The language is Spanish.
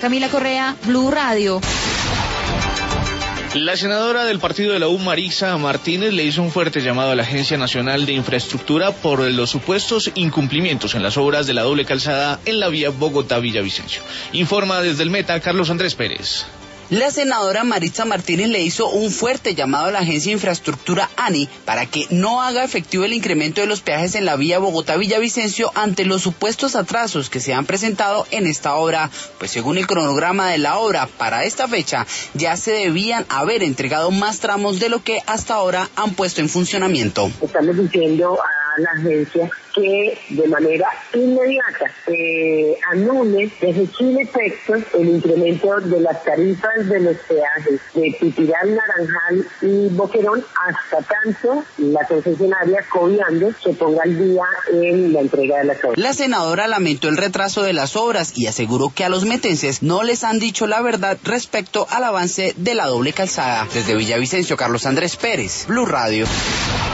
Camila Correa, Blue Radio. La senadora del partido de la U, Marisa Martínez, le hizo un fuerte llamado a la Agencia Nacional de Infraestructura por los supuestos incumplimientos en las obras de la doble calzada en la vía Bogotá-Villavicencio. Informa desde el Meta Carlos Andrés Pérez. La senadora Marisa Martínez le hizo un fuerte llamado a la Agencia de Infraestructura ANI para que no haga efectivo el incremento de los peajes en la vía Bogotá-Villavicencio ante los supuestos atrasos que se han presentado en esta obra, pues según el cronograma de la obra, para esta fecha ya se debían haber entregado más tramos de lo que hasta ahora han puesto en funcionamiento. Estamos diciendo a la agencia que de manera inmediata anule, deje sin efectos el incremento de las tarifas de los peajes de Titiral, Naranjal y Boquerón hasta tanto la concesionaria Coviandes se ponga al día en la entrega de las obras. La senadora lamentó el retraso de las obras y aseguró que a los metenses no les han dicho la verdad respecto al avance de la doble calzada. Desde Villavicencio, Carlos Andrés Pérez, Blue Radio.